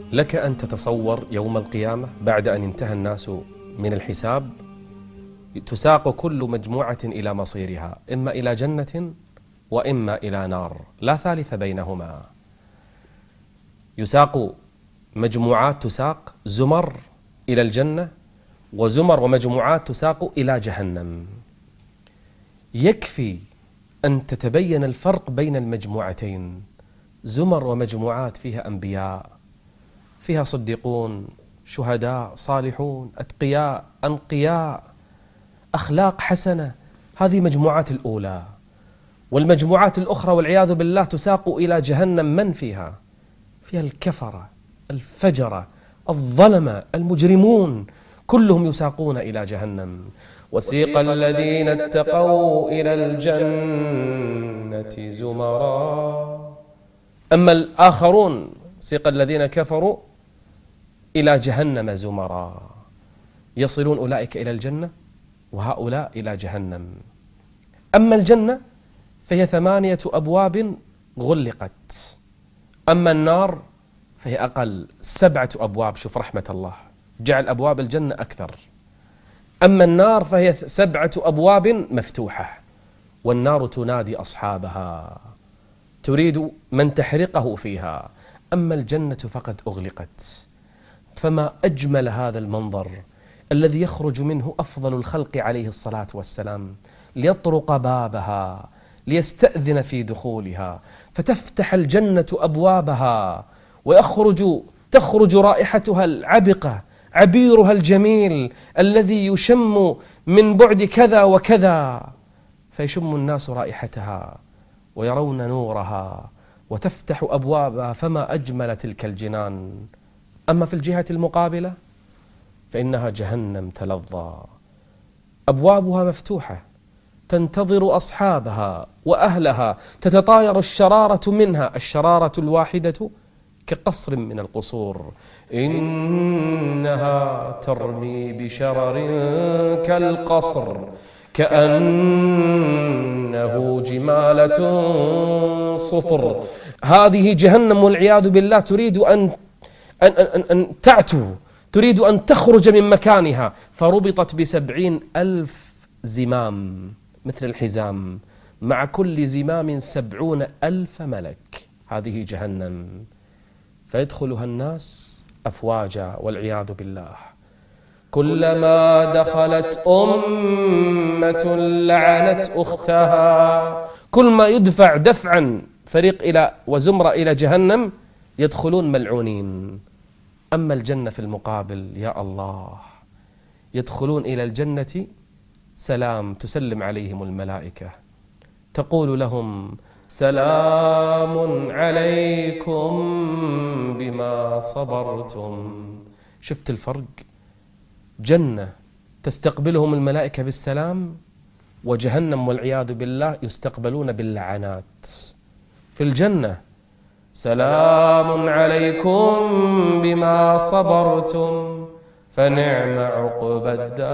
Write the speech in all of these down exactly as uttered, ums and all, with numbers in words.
لك أن تتصور يوم القيامة بعد أن انتهى الناس من الحساب تساق كل مجموعة إلى مصيرها، إما إلى جنة وإما إلى نار، لا ثالث بينهما. يساق مجموعات تساق زمر إلى الجنة، وزمر ومجموعات تساق إلى جهنم. يكفي أن تتبين الفرق بين المجموعتين، زمر ومجموعات فيها أنبياء، فيها صديقون، شهداء، صالحون، أتقياء، أنقياء، أخلاق حسنة. هذه مجموعات الأولى. والمجموعات الأخرى والعياذ بالله تساق إلى جهنم. من فيها؟ فيها الكفرة، الفجرة، الظلمة، المجرمون، كلهم يساقون إلى جهنم. وسيق الذين اتقوا إلى الجنة زمرا. أما الآخرون سيق الذين كفروا إلى جهنم زمرا. يصلون أولئك إلى الجنة وهؤلاء إلى جهنم. أما الجنة فهي ثمانية أبواب غلقت، أما النار فهي أقل، سبعة أبواب. شوف رحمة الله، جعل أبواب الجنة أكثر. أما النار فهي سبعة أبواب مفتوحة، والنار تنادي أصحابها تريد من تحرقه فيها. أما الجنة فقد أغلقت. فما أجمل هذا المنظر الذي يخرج منه أفضل الخلق عليه الصلاة والسلام ليطرق بابها، ليستأذن في دخولها، فتفتح الجنة أبوابها ويخرج تخرج رائحتها العبقة، عبيرها الجميل الذي يشم من بعد كذا وكذا، فيشم الناس رائحتها ويرون نورها وتفتح أبوابها. فما أجمل تلك الجنان. أما في الجهة المقابلة فإنها جهنم تلظى، أبوابها مفتوحة تنتظر أصحابها وأهلها، تتطاير الشرارة منها. الشرارة الواحدة كقصر من القصور. إنها ترمي بشرر كالقصر كأنه جمالة صفر. هذه جهنم والعياذ بالله تريد أن أن أن أن تعتو، تريد أن تخرج من مكانها، فربطت بسبعين ألف زمام مثل الحزام، مع كل زمام سبعون ألف ملك. هذه جهنم، فيدخلها الناس أفواجا والعياذ بالله. كلما دخلت أمة لعنت أختها. كل ما يدفع دفعا فريق إلى وزمرة إلى جهنم يدخلون ملعونين. أما الجنة في المقابل يا الله، يدخلون إلى الجنة سلام، تسلم عليهم الملائكة، تقول لهم سلام عليكم بما صبرتم. شفت الفرق؟ جنة تستقبلهم الملائكة بالسلام، وجهنم والعياذ بالله يستقبلون باللعنات. في الجنة سلام عليكم بما صبرتم فنعم عقبى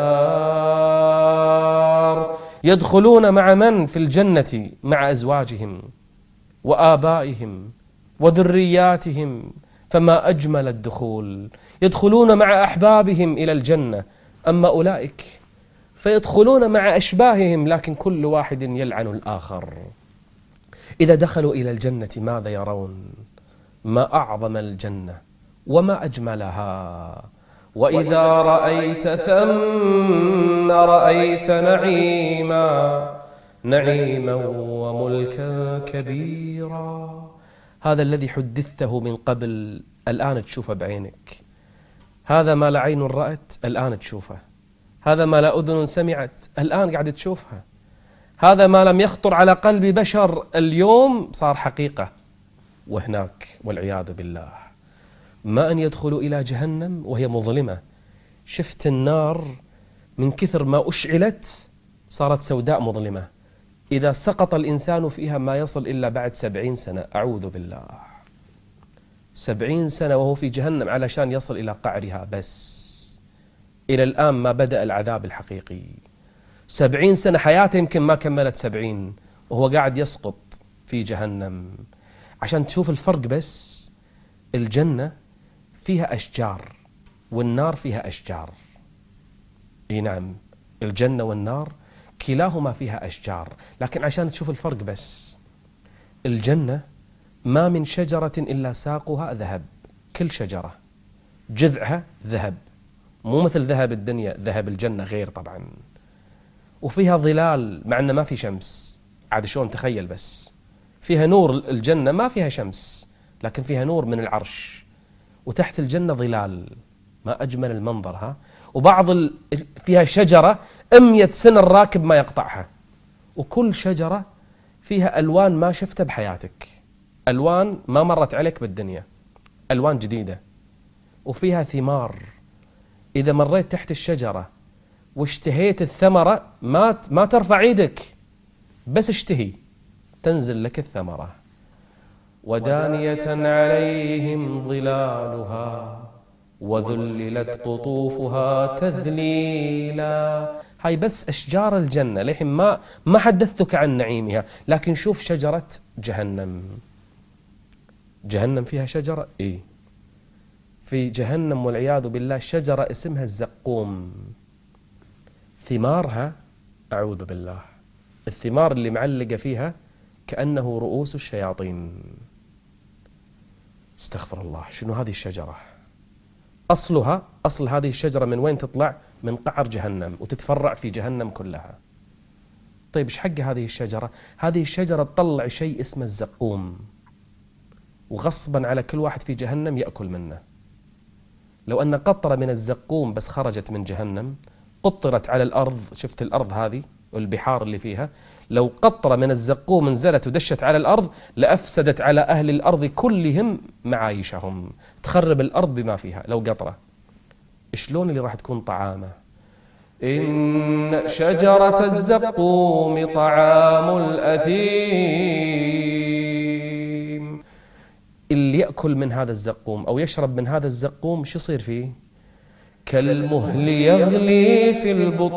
الدار. يدخلون مع من في الجنة؟ مع أزواجهم وآبائهم وذرياتهم. فما أجمل الدخول. يدخلون مع أحبابهم إلى الجنة. أما أولئك فيدخلون مع أشباههم، لكن كل واحد يلعن الآخر. إذا دخلوا إلى الجنة ماذا يرون؟ ما أعظم الجنة وما أجملها. وإذا رأيت ثم رأيت نعيما نعيما وملكا كبيرا. هذا الذي حدثته من قبل الآن تشوفه بعينك. هذا ما لا عين رأت الآن تشوفه. هذا ما لا أذن سمعت الآن قاعد تشوفها. هذا ما لم يخطر على قلب بشر اليوم صار حقيقة. وهناك والعياذ بالله ما أن يدخلوا إلى جهنم وهي مظلمة. شفت النار من كثر ما أشعلت صارت سوداء مظلمة. إذا سقط الإنسان فيها ما يصل إلا بعد سبعين سنة، أعوذ بالله، سبعين سنة وهو في جهنم علشان يصل إلى قعرها. بس إلى الآن ما بدأ العذاب الحقيقي. سبعين سنة حياته يمكن ما كملت سبعين وهو قاعد يسقط في جهنم. عشان تشوف الفرق بس، الجنة فيها أشجار والنار فيها أشجار. اي نعم، الجنة والنار كلاهما فيها أشجار، لكن عشان تشوف الفرق بس، الجنة ما من شجرة إلا ساقها ذهب، كل شجرة جذعها ذهب، مو مثل ذهب الدنيا، ذهب الجنة غير طبعا. وفيها ظلال مع أنه ما في شمس، عاد شلون تخيل بس، فيها نور الجنة ما فيها شمس لكن فيها نور من العرش، وتحت الجنة ظلال، ما أجمل المنظر ها. وبعض ال... فيها شجرة أمية سنة الراكب ما يقطعها، وكل شجرة فيها ألوان ما شفتها بحياتك، ألوان ما مرت عليك بالدنيا، ألوان جديدة. وفيها ثمار، إذا مريت تحت الشجرة واشتهيت الثمرة ما ما ترفع ايدك، بس اشتهي تنزل لك الثمرة. ودانية عليهم ظلالها وذللت قطوفها تذليلا. هاي بس أشجار الجنة، للحين ما ما حدثتك عن نعيمها، لكن شوف شجرة جهنم. جهنم فيها شجرة، إيه في جهنم والعياذ بالله شجرة اسمها الزقوم، ثمارها أعوذ بالله، الثمار اللي معلقة فيها كأنه رؤوس الشياطين. استغفر الله، شنو هذه الشجرة؟ أصلها، أصل هذه الشجرة من وين تطلع؟ من قعر جهنم، وتتفرع في جهنم كلها. طيب إيش حق هذه الشجرة؟ هذه الشجرة تطلع شيء اسمه الزقوم، وغصبا على كل واحد في جهنم يأكل منه. لو أن قطرة من الزقوم بس خرجت من جهنم قطرت على الأرض، شفت الأرض هذه والبحار اللي فيها، لو قطرة من الزقوم نزلت ودشت على الأرض لأفسدت على أهل الأرض كلهم معايشهم، تخرب الأرض بما فيها لو قطرة. شلون اللي راح تكون طعامه؟ إن شجرة الزقوم طعام الأثيم. اللي يأكل من هذا الزقوم أو يشرب من هذا الزقوم شو يصير فيه؟ كالمهل يغلي في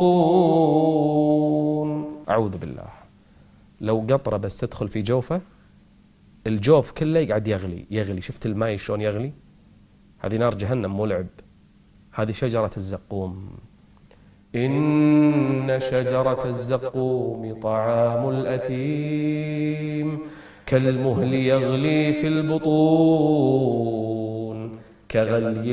البطون. أعوذ بالله، لو قطرة بس تدخل في جوفه الجوف كله يقعد يغلي يغلي. شفت الماء شلون يغلي؟ هذه نار جهنم مو لعب، هذه شجرة الزقوم. إن شجرة الزقوم طعام الأثيم كالمهل يغلي في البطون كغلي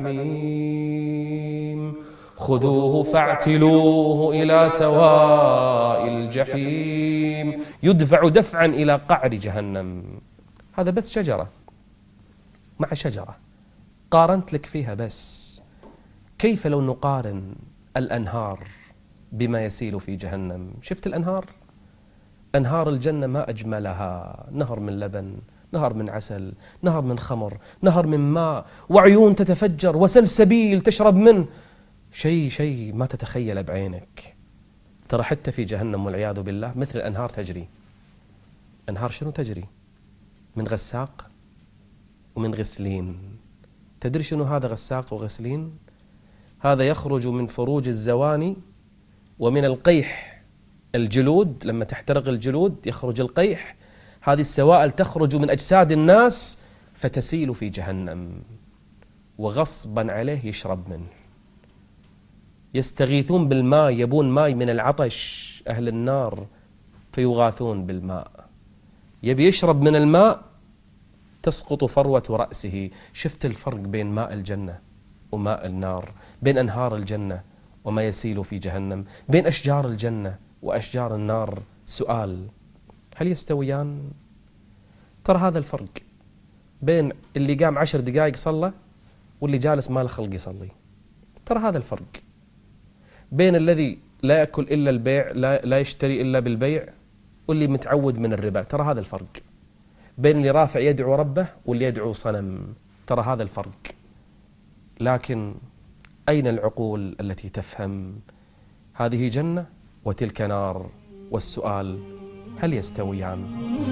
الحميم خذوه فاعتلوه إلى سواء الجحيم. يدفع دفعا إلى قعر جهنم. هذا بس شجرة مع شجرة قارنت لك فيها بس. كيف لو نقارن الأنهار بما يسيل في جهنم؟ شفت الأنهار؟ أنهار الجنة ما أجملها، نهر من لبن، نهر من عسل، نهر من خمر، نهر من ماء، وعيون تتفجر، وسلسبيل تشرب منه، شيء شيء ما تتخيل بعينك. ترى حتى في جهنم والعياذ بالله مثل الأنهار تجري. أنهار شنو تجري؟ من غساق ومن غسلين. تدري شنو هذا غساق وغسلين؟ هذا يخرج من فروج الزواني ومن القيح الجلود، لما تحترق الجلود يخرج القيح. هذه السوائل تخرج من أجساد الناس فتسيل في جهنم، وغصبا عليه يشرب منه. يستغيثون بالماء، يبون ماء من العطش أهل النار فيغاثون بالماء. يبي يشرب من الماء تسقط فروة رأسه. شفت الفرق بين ماء الجنة وماء النار، بين أنهار الجنة وما يسيل في جهنم، بين أشجار الجنة وأشجار النار. سؤال، هل يستويان؟ ترى هذا الفرق بين اللي قام عشر دقائق صلى واللي جالس ما له خلق يصلي. ترى هذا الفرق بين الذي لا يأكل إلا البيع، لا, لا يشتري إلا بالبيع، واللي متعود من الربا. ترى هذا الفرق بين اللي رافع يدعو ربه واللي يدعو صنم. ترى هذا الفرق. لكن أين العقول التي تفهم هذه جنة وتلك نار؟ والسؤال، هل يستويان؟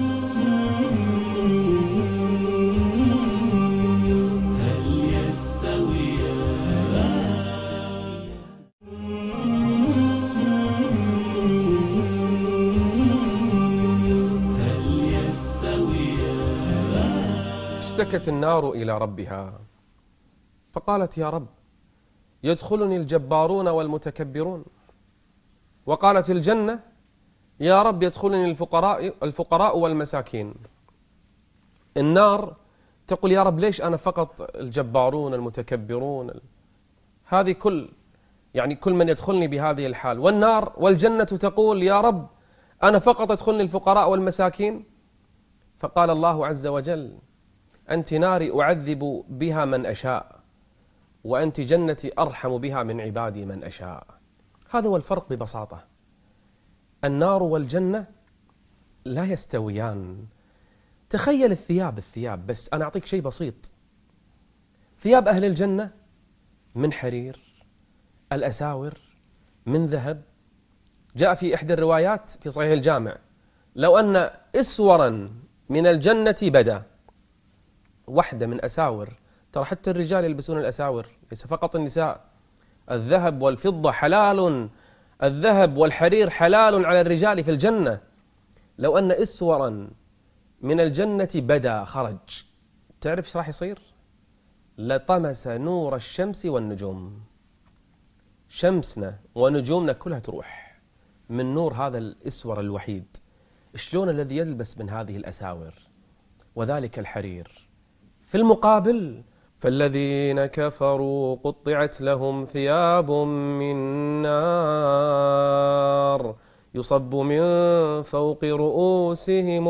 هل يستويان؟ هل يستويان؟ اشتكت النار إلى ربها فقالت يا رب يدخلني الجبارون والمتكبرون. وقالت الجنة يا رب يدخلني الفقراء, الفقراء والمساكين. النار تقول يا رب ليش أنا فقط الجبارون المتكبرون؟ هذه كل يعني كل من يدخلني بهذه الحال. والنار والجنة تقول يا رب أنا فقط ادخلني الفقراء والمساكين. فقال الله عز وجل أنت ناري أعذب بها من أشاء، وأنت جنتي أرحم بها من عبادي من أشاء. هذا هو الفرق ببساطة. النار والجنة لا يستويان. تخيل الثياب الثياب بس أنا أعطيك شيء بسيط. ثياب أهل الجنة من حرير، الأساور من ذهب. جاء في إحدى الروايات في صحيح الجامع لو أن إسورا من الجنة بدا، واحدة من أساور، ترى حتى الرجال يلبسون الأساور ليس فقط النساء. الذهب والفضة حلال، الذهب والحرير حلال على الرجال في الجنة. لو أن إسورا من الجنة بدا خرج، تعرف ايش راح يصير؟ لطمس نور الشمس والنجوم. شمسنا ونجومنا كلها تروح من نور هذا الإسور الوحيد. شلون الذي يلبس من هذه الأساور وذلك الحرير؟ في المقابل فالذين كفروا قطعت لهم ثياب من نار يصب من فوق رؤوسهم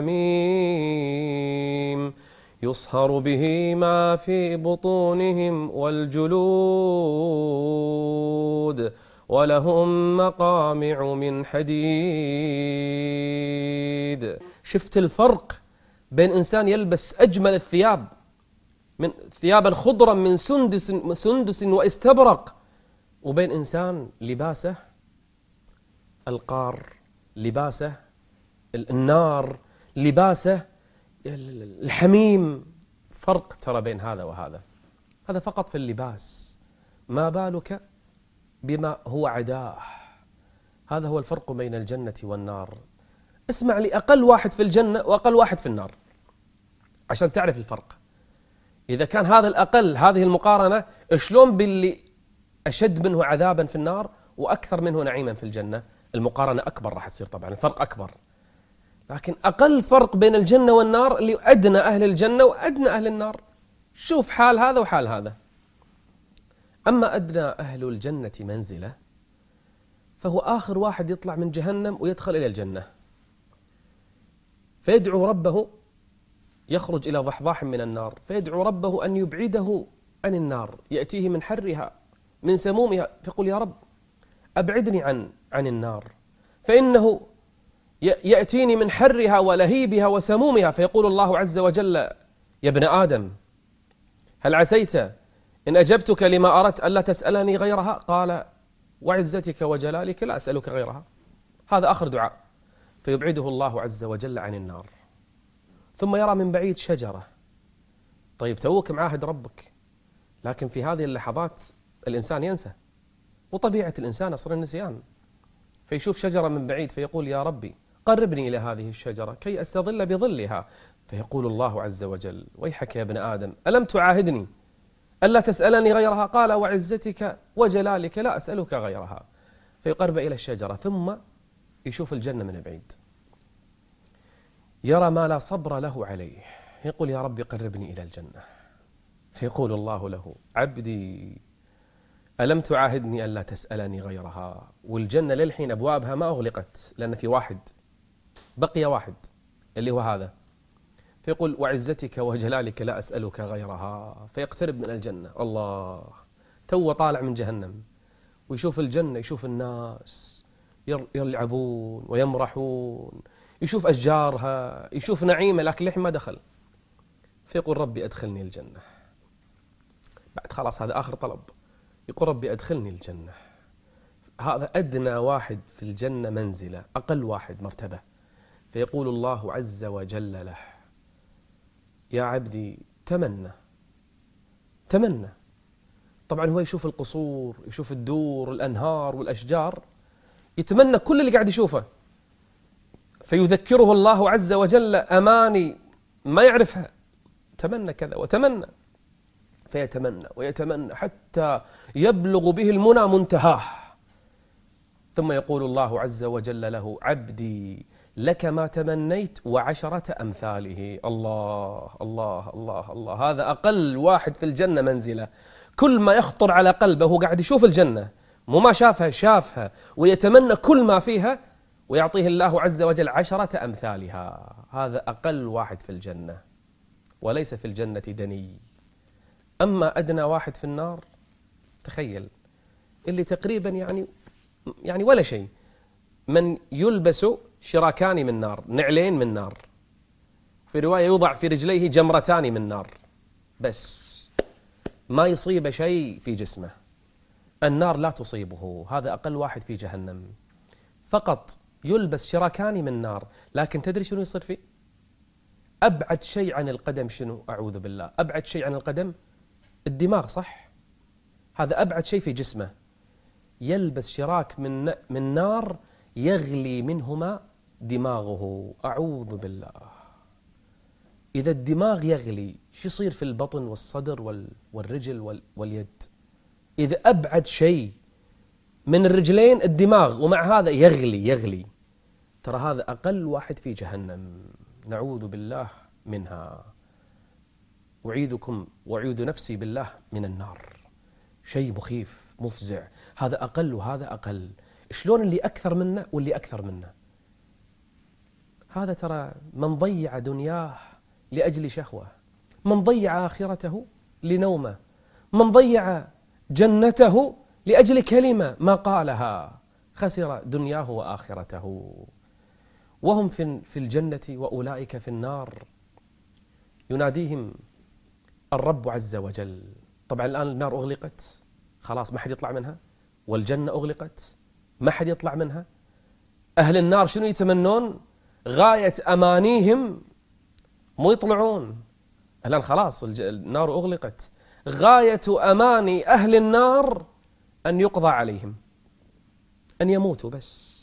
الحميم يصهر به ما في بطونهم والجلود ولهم مقامع من حديد. شفت الفرق بين إنسان يلبس أجمل الثياب من ثيابا خضرا من سندس, سندس واستبرق، وبين إنسان لباسه القار، لباسه النار، لباسه الحميم. فرق ترى بين هذا وهذا. هذا فقط في اللباس، ما بالك بما هو عداه. هذا هو الفرق بين الجنة والنار. اسمع لي أقل واحد في الجنة وأقل واحد في النار عشان تعرف الفرق. إذا كان هذا الأقل، هذه المقارنة، شلون باللي أشد منه عذابا في النار وأكثر منه نعيما في الجنة؟ المقارنة أكبر راح تصير طبعا، الفرق أكبر. لكن أقل فرق بين الجنة والنار اللي أدنى أهل الجنة وأدنى أهل النار. شوف حال هذا وحال هذا. أما أدنى أهل الجنة منزلة فهو آخر واحد يطلع من جهنم ويدخل إلى الجنة، فيدعو ربه، يخرج إلى ضحضاح من النار، فيدعو ربه أن يبعده عن النار. يأتيه من حرها من سمومها فيقول يا رب أبعدني عن عن النار، فإنه يأتيني من حرها ولهيبها وسمومها. فيقول الله عز وجل يا ابن آدم هل عسيت إن أجبتك لما أردت ألا تسألني غيرها؟ قال وعزتك وجلالك لا أسألك غيرها. هذا آخر دعاء. فيبعده الله عز وجل عن النار. ثم يرى من بعيد شجرة. طيب توك معاهد ربك، لكن في هذه اللحظات الإنسان ينسى، وطبيعة الإنسان أصل النسيان. فيشوف شجرة من بعيد فيقول يا ربي قربني إلى هذه الشجرة كي أستظل بظلها. فيقول الله عز وجل ويحك يا ابن آدم ألم تعاهدني ألا تسألني غيرها؟ قال وعزتك وجلالك لا أسألك غيرها. فيقرب إلى الشجرة ثم يشوف الجنة من بعيد، يرى ما لا صبر له عليه، يقول يا رب قربني إلى الجنة. فيقول الله له عبدي ألم تعاهدني ألا تسألني غيرها؟ والجنة للحين أبوابها ما أغلقت، لأن في واحد بقي، واحد اللي هو هذا. فيقول وعزتك وجلالك لا أسألك غيرها. فيقترب من الجنة. الله، تو طالع من جهنم ويشوف الجنة، يشوف الناس يلعبون ويمرحون، يشوف أشجارها، يشوف نعيمة، لكن لحين ما دخل. فيقول ربي أدخلني الجنة. بعد خلاص هذا آخر طلب، يقول ربي أدخلني الجنة. هذا أدنى واحد في الجنة منزلة، أقل واحد مرتبة. فيقول الله عز وجل له يا عبدي تمنى تمنى. طبعا هو يشوف القصور، يشوف الدور، الأنهار والأشجار، يتمنى كل اللي قاعد يشوفه. فيذكره الله عز وجل أماني ما يعرفها، تمنى كذا وتمنى. فيتمنى ويتمنى حتى يبلغ به المنى منتهاه، ثم يقول الله عز وجل له: عبدي لك ما تمنيت وعشرة أمثاله. الله الله الله الله، هذا أقل واحد في الجنة منزلة. كل ما يخطر على قلبه هو قاعد يشوف الجنة، مو ما شافها شافها، ويتمنى كل ما فيها، ويعطيه الله عز وجل عشرة أمثالها. هذا أقل واحد في الجنة، وليس في الجنة دني. أما أدنى واحد في النار، تخيل، اللي تقريبا يعني يعني ولا شيء، من يلبس شراكان من نار، نعلين من نار، في رواية يوضع في رجليه جمرتان من نار، بس ما يصيب شيء في جسمه، النار لا تصيبه. هذا أقل واحد في جهنم، فقط يلبس شراكان من نار. لكن تدري شنو يصير فيه؟ أبعد شيء عن القدم شنو؟ أعوذ بالله، أبعد شيء عن القدم الدماغ، صح؟ هذا أبعد شيء في جسمه، يلبس شراك من من نار يغلي منهما دماغه. أعوذ بالله. إذا الدماغ يغلي، شو يصير في البطن والصدر والرجل واليد؟ إذا أبعد شيء من الرجلين الدماغ، ومع هذا يغلي يغلي، ترى هذا أقل واحد في جهنم، نعوذ بالله منها. أعيذكم وأعيذ نفسي بالله من النار. شيء مخيف مفزع. هذا أقل وهذا أقل. شلون اللي أكثر منه واللي أكثر منه؟ هذا ترى من ضيع دنياه لأجل شهوة، من ضيع آخرته لنومه، من ضيع جنته لأجل كلمة ما قالها، خسر دنياه وآخرته. وهم في الجنة وأولئك في النار. يناديهم الرب عز وجل. طبعا الآن النار أغلقت، خلاص ما حد يطلع منها، والجنة أغلقت، ما حد يطلع منها. أهل النار شنو يتمنون؟ غاية أمانيهم مو يطلعون، الآن خلاص النار أغلقت. غاية أماني أهل النار أن يقضى عليهم، أن يموتوا بس.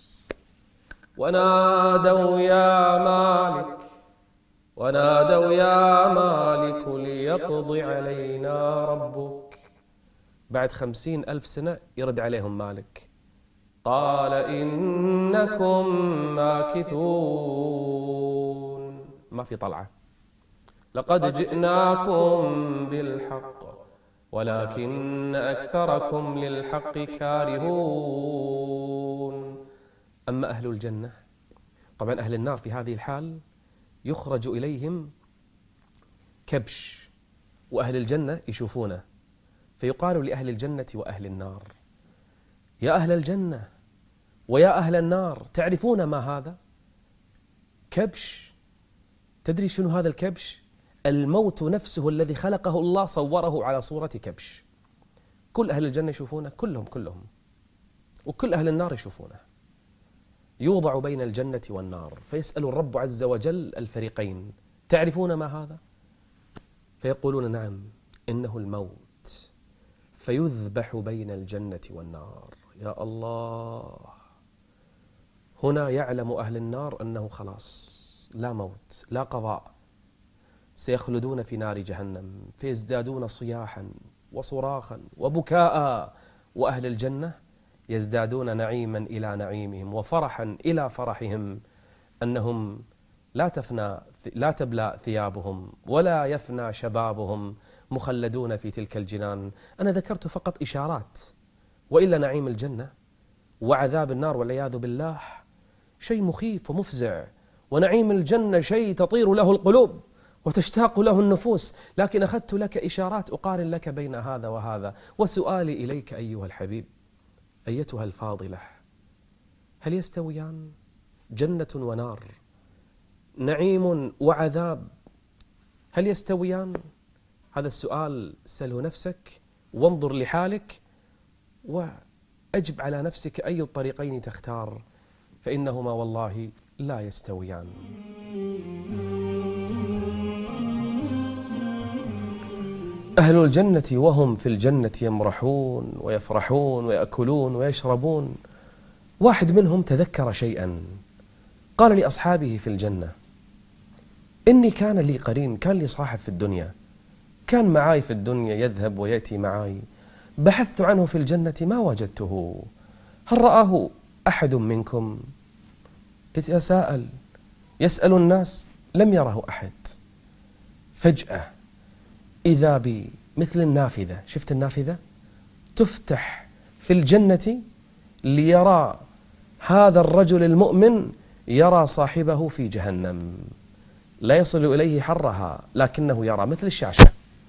ونادوا يا مالك ونادوا يا مالك ليقض علينا ربك. بعد خمسين ألف سنة يرد عليهم مالك، قال إنكم ماكثون. ما في طلعة. لقد جئناكم بالحق ولكن أكثركم للحق كارهون. أما أهل الجنة، طبعا أهل النار في هذه الحال يخرج إليهم كبش، وأهل الجنة يشوفونه، فيقال لأهل الجنة وأهل النار: يا أهل الجنة ويا أهل النار، تعرفون ما هذا؟ كبش. تدري شنو هذا الكبش؟ الموت نفسه الذي خلقه الله صوره على صورة كبش. كل أهل الجنة يشوفونه، كلهم كلهم، وكل أهل النار يشوفونه. يوضع بين الجنة والنار، فيسأل الرب عز وجل الفريقين: تعرفون ما هذا؟ فيقولون: نعم، إنه الموت. فيذبح بين الجنة والنار. يا الله. هنا يعلم أهل النار أنه خلاص لا موت لا قضاء، سيخلدون في نار جهنم، فيزدادون صياحا وصراخا وبكاء. وأهل الجنة يزدادون نعيما إلى نعيمهم وفرحا إلى فرحهم، أنهم لا تفنى لا تبلى ثيابهم ولا يفنى شبابهم، مخلدون في تلك الجنان. أنا ذكرت فقط إشارات، وإلا نعيم الجنة وعذاب النار والعياذ بالله شيء مخيف ومفزع، ونعيم الجنة شيء تطير له القلوب وتشتاق له النفوس. لكن أخذت لك إشارات أقارن لك بين هذا وهذا. وسؤالي إليك أيها الحبيب، أيتها الفاضلة، هل يستويان؟ جنة ونار، نعيم وعذاب، هل يستويان؟ هذا السؤال سله نفسك، وانظر لحالك، وأجب على نفسك أي الطريقين تختار، فإنهما والله لا يستويان. أهل الجنة وهم في الجنة يمرحون ويفرحون ويأكلون ويشربون. واحد منهم تذكر شيئا، قال لأصحابه في الجنة: إني كان لي قرين، كان لي صاحب في الدنيا، كان معاي في الدنيا يذهب ويأتي معاي، بحثت عنه في الجنة ما وجدته. هل رآه أحد منكم؟ يتساءل يسأل الناس لم يره أحد. فجأة إذا بمثل النافذة، شفت النافذة تفتح في الجنة ليرى هذا الرجل المؤمن يرى صاحبه في جهنم، لا يصل إليه حرها لكنه يرى مثل الشاشة،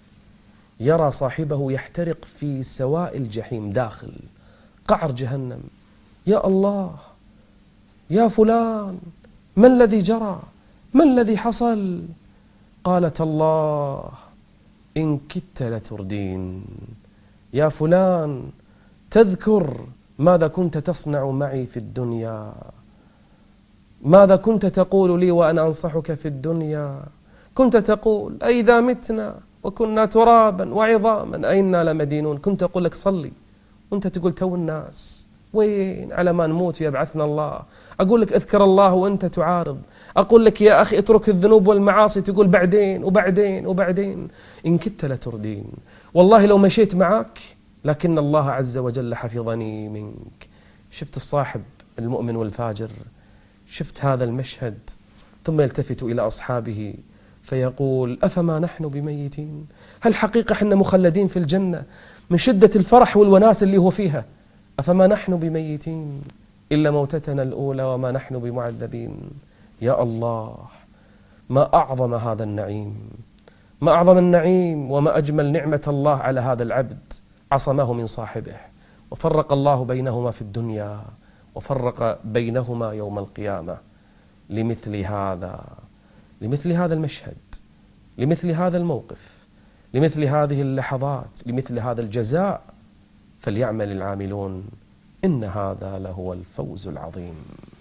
يرى صاحبه يحترق في سواء الجحيم داخل قعر جهنم. يا الله يا فلان، ما الذي جرى؟ ما الذي حصل؟ قالت الله إن كدت لتردين. يا فلان تذكر ماذا كنت تصنع معي في الدنيا؟ ماذا كنت تقول لي وأنا أنصحك في الدنيا؟ كنت تقول أئذا متنا وكنا ترابا وعظاما أئنا لمدينون. كنت أقول لك صلي وأنت تقول تو الناس، وين على ما نموت ويبعثنا الله. أقول لك اذكر الله وأنت تعارض. أقول لك يا أخي اترك الذنوب والمعاصي تقول بعدين وبعدين وبعدين. إن كدت لتردين. والله لو مشيت معك لكن الله عز وجل حفظني منك. شفت الصاحب المؤمن والفاجر، شفت هذا المشهد، ثم يلتفت إلى أصحابه فيقول أفما نحن بميتين؟ هل حقيقة حنا مخلدين في الجنة من شدة الفرح والوناس اللي هو فيها؟ أفما نحن بميتين إلا موتتنا الأولى وما نحن بمعذبين. يا الله ما أعظم هذا النعيم، ما أعظم النعيم وما أجمل نعمة الله على هذا العبد. عصمه من صاحبه وفرق الله بينهما في الدنيا وفرق بينهما يوم القيامة. لمثل هذا لمثل هذا المشهد، لمثل هذا الموقف، لمثل هذه اللحظات، لمثل هذا الجزاء فليعمل العاملون، إن هذا لهو الفوز العظيم.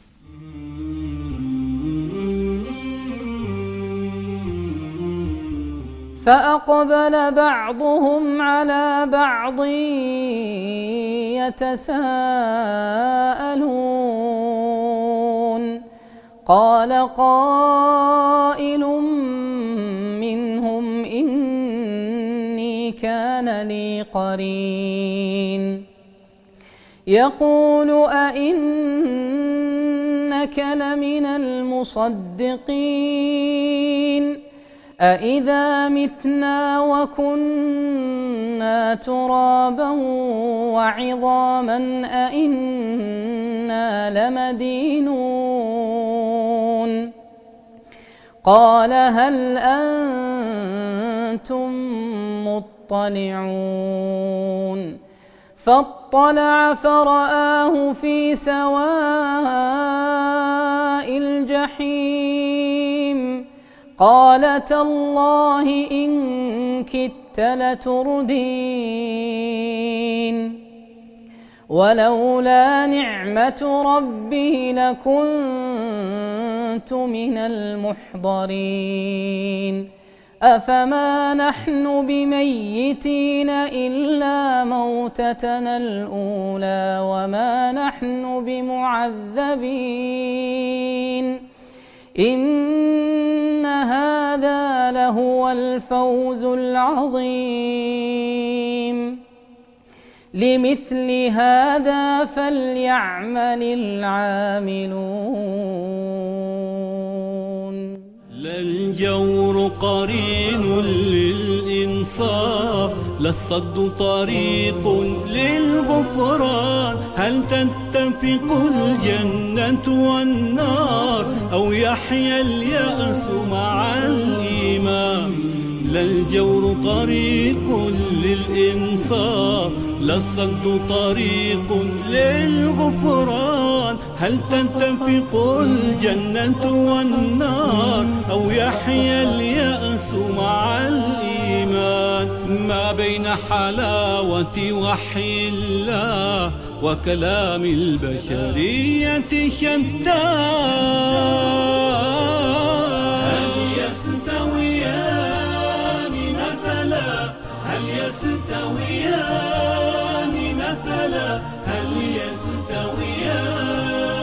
فأقبل بعضهم على بعض يتساءلون قال قائل منهم إني كان لي قرين يقول أئنك لمن المصدقين أإذا متنا وكنا ترابا وعظاما أإنا لمدينون قال هل أنتم مطلعون فاطلع فرآه في سواء الجحيم قال تالله إن كدت لتردين ولولا نعمة ربي لكنت من المحضرين أفما نحن بميتين إلا موتتنا الأولى وما نحن بمعذبين إن هذا لهو الفوز العظيم لمثل هذا فليعمل العاملون لا الجور قرين للإنصاف لا الصد طريق للغفران هل تتفق الجنة والنار أو يحيى اليأس مع الإيمان لا الجور طريق للإنصاف لا الصد طريق للغفران هل تتفق الجنة والنار أو يحيى اليأس مع الإيمان ما بين حلاوة وحي الله وكلام البشرية شتى هل يستويان مثلا هل يستويان مثلا هل يستويان